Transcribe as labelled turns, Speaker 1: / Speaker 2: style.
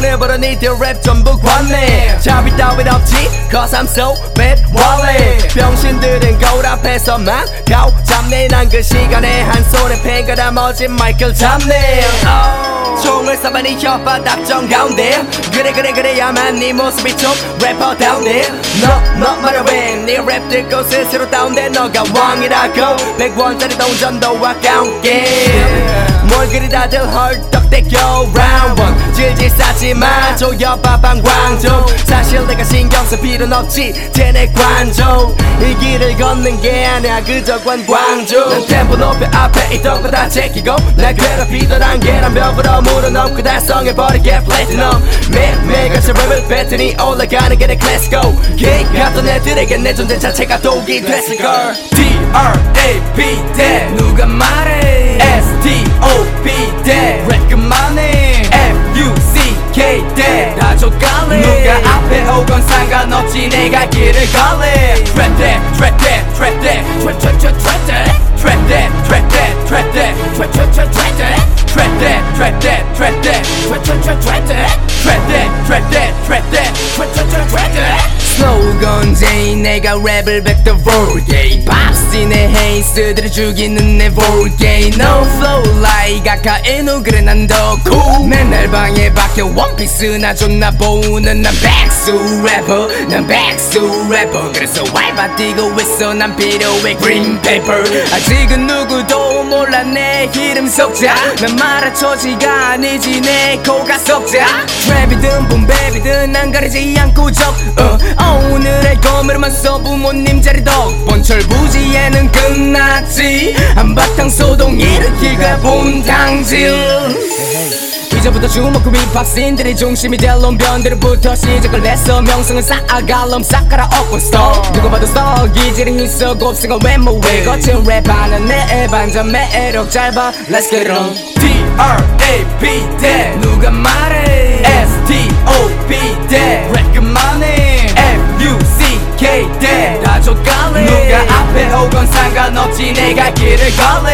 Speaker 1: 내버려 니들 랩 전부 관내 잡이 따윈 없지 cause I'm so bad wallet 병신들은 거울 앞에서만 가오 잡네 난 그 시간에 한 손에 펜과 나머진 마이클 잡네 총을 쏴봐 네 혓바닥 정가운데 그래야만 네 모습이 좀 래퍼다운데 너 말해 네 랩 듣고 스스로 다운돼 너가 왕이라고 100원짜리 동전도 아까운게 뭘 그리 다들 헐떡대겨 round one 질질 싸지마 조여봐 방광종 사실 내가 신경 쓸 필요는 없지 쟤네 관종 이 길을 걷는 게 아니야 그저 관광종 난 템포 높여 앞에 있던 거 다 제끼고 날 괴롭히던 한계란 벽으로 물어넣고 달성해버리게 플래티넘 매일같이 랩을 뱉으니 올라가는 게 내 클래스고 킥 같던 애들에게 내 존재 자체가 독이 됐을걸 D-R-A-P 대 누가 말해 S-T-O-P 대 랩 그만해 F-U-C-K 대 다 족갈래 누가 앞에 오건 상관없지 내가 길을 갈래 Trap that, trap that, trap that Trap, trap, trap, trap that Trap that, trap that, trap that Trap, trap, trap, trap that Trap that, trap that, trap that Trap, trap, trap, trap that Trap that, trap that, trap that Trap, trap, trap, trap that 슬로건 제인 내가 랩을 뱉어 볼게 팝씬의 헤이스들을 죽이는 내 볼게 No flow like 아카이노 그래 난 더 cool 맨날 방에 박혀 원피스 나 존나 보는 난 백수 래퍼 난 백수 래퍼 그래서 왈바 뛰고 있어 난 필요해 green paper 아직은 누구도 몰라 내 이름 석자 난 말아초지가 아니지 내 코가 석자 트랩이든 붐베이비든 난 가리지 않고 적 오늘의 거미로만 써 부모님 자리 덕분 철부지에는 끝났지 한바탕 소동 일으킬 거야 본당질 이제부터 주먹구 힙합씬들이 중심이 될 놈변들부터 시작을 했어 명성은 쌓아갈럼 싹 갈아엎고 스톱 누가 봐도 스톱 기질이 있어 곱생한 외모에 거친 랩하는 내 반전 매력 짧아 Let's get it on D-R-A-P 대 누가 말해 S-T-O-P 대 랩 그만해 F-U-C-K 대 다 족갈래 누가 앞에 오건 상관없지 내가 길을 갈래